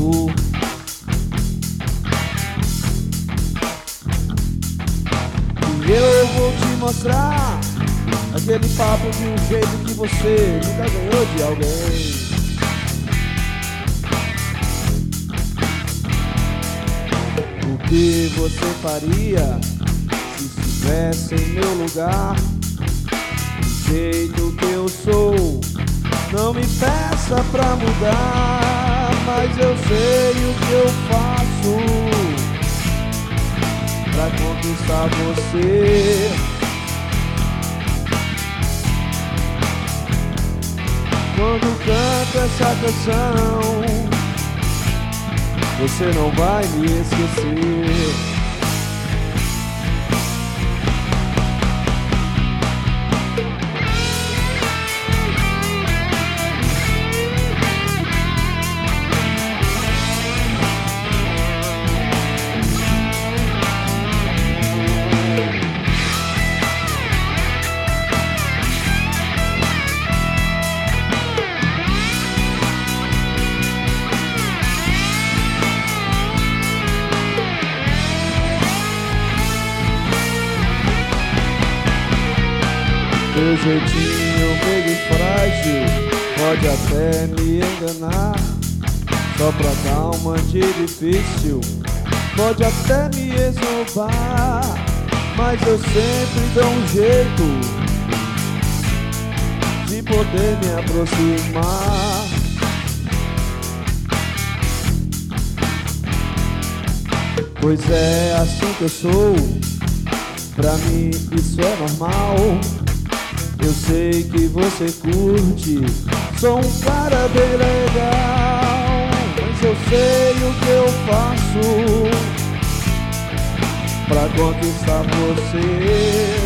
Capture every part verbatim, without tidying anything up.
faço. E eu vou te mostrar aquele papo de um jeito que você nunca ganhou de alguém. O que você faria se estivesse em meu lugar? Do jeito que eu sou, não me peça pra mudar, mas eu sei o que eu faço pra conquistar você. Quando canto essa canção, você não vai me esquecer. Meu jeitinho meio frágil pode até me enganar, só pra dar uma de difícil, pode até me esnobar, mas eu sempre dou um jeito de poder me aproximar. Pois é assim que eu sou, pra mim isso é normal. Eu sei que você curte, sou um cara bem legal, mas eu sei o que eu faço pra conquistar você.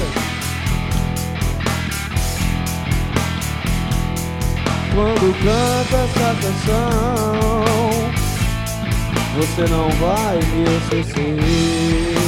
Quando canto essa canção, você não vai me esquecer.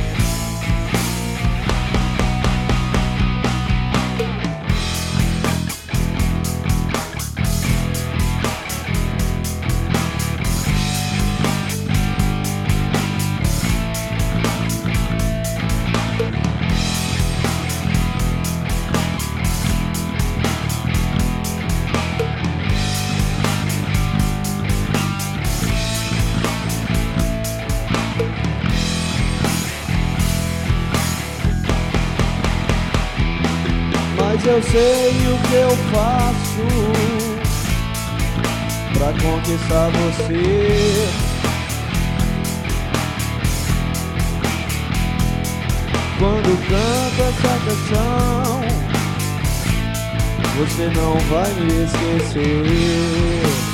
Mas eu sei o que eu faço pra conquistar você. Quando canto essa canção, você não vai me esquecer.